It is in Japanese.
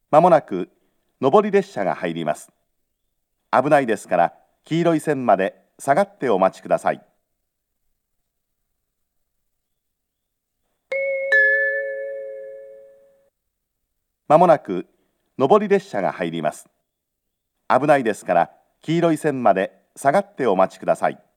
まもなく上り列車が入ります。危ないですから黄色い線まで下がってお待ちください。まもなく上り列車が入ります。危ないですから黄色い線まで下がってお待ちください。